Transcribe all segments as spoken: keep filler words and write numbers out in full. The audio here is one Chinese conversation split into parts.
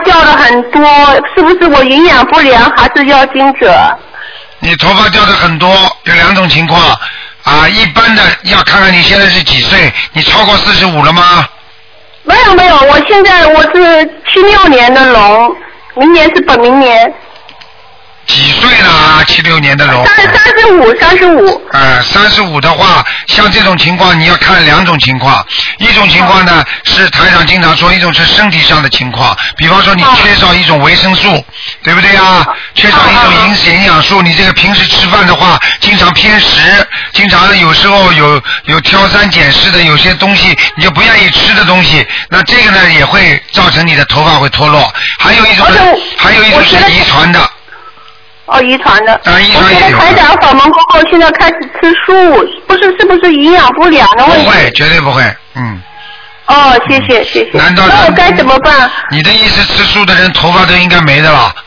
掉的很多，是不是我营养不良还是要经者？ 你头发掉的很多，有两种情况啊。一般的要看看你现在是几岁，你超过四十五了吗？ 没有没有，我现在我是七六年的龙，明年是本明年。 几岁了啊？七六年的龙。 三三十五，三十五。 呃，三十五的话，像这种情况你要看两种情况，一种情况呢是台长经常说，一种是身体上的情况，比方说你缺少一种维生素，对不对啊？缺少一种营营养素，你这个平时吃饭的话，经常偏食，经常有时候有有挑三拣四的，有些东西你就不愿意吃的东西，那这个呢也会造成你的头发会脱落。还有一种，还有一种是遗传的。 哦，遗传的。 啊，遗传也有。 我觉得台长法门过后，现在开始吃素，不是是不是营养不良的问题？ 不会，绝对不会，嗯。 哦，谢谢谢谢。 难道那我该怎么办？ 你的意思，吃素的人头发都应该没的了？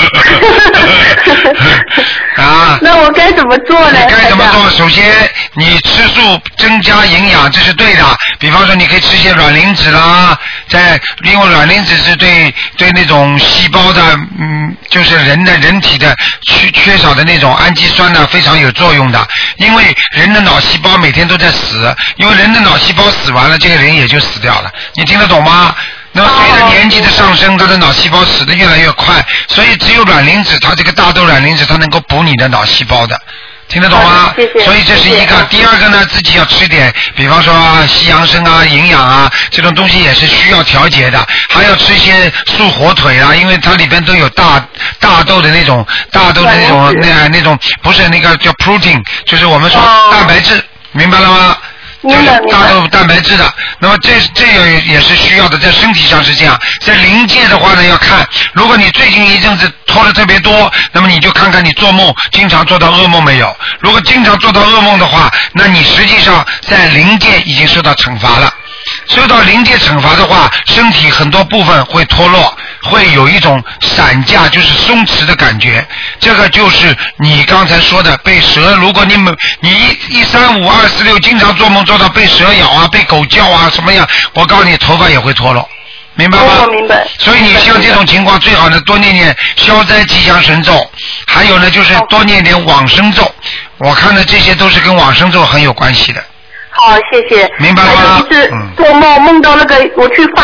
啊？ 那我该怎么做呢？ 你该怎么做？首先，你吃素增加营养，这是对的。比方说，你可以吃些卵磷脂啦，在因为卵磷脂是对对那种细胞的，嗯，就是人的人体的缺缺少的那种氨基酸呢，非常有作用的。因为人的脑细胞每天都在死，因为人的脑细胞死完了，这个人也就死。死掉了，你听得懂吗？那么随着年纪的上升，他的脑细胞死得越来越快，所以只有卵磷脂，它这个大豆卵磷脂，它能够补你的脑细胞的，听得懂吗？ 谢谢。 所以这是一个。第二个呢，自己要吃点，比方说西洋参啊、营养啊这种东西也是需要调节的，还要吃一些素火腿啊，因为它里边都有大大豆的那种大豆的那种那那种不是那个叫 protein， 就是我们说蛋白质，明白了吗？就是大豆蛋白质的，那么这这个也是需要的，在身体上是这样。在灵界的话呢，要看，如果你最近一阵子拖得特别多，那么你就看看你做梦经常做到噩梦没有。如果经常做到噩梦的话，那你实际上在灵界已经受到惩罚了。受到灵界惩罚的话，身体很多部分会脱落，会有一种散架，就是松弛的感觉。这个就是你刚才说的被蛇，如果你们你一一三五二四六经常做梦做到被蛇咬啊，被狗叫啊什么样，我告诉你头发也会脱落，明白吗？ 我明白。 所以你像这种情况，最好呢多念念消灾吉祥神咒，还有呢就是多念点往生咒。我看呢这些都是跟往生咒很有关系的。 好，谢谢。 明白了吗？ 还有就是做梦梦到那个我去放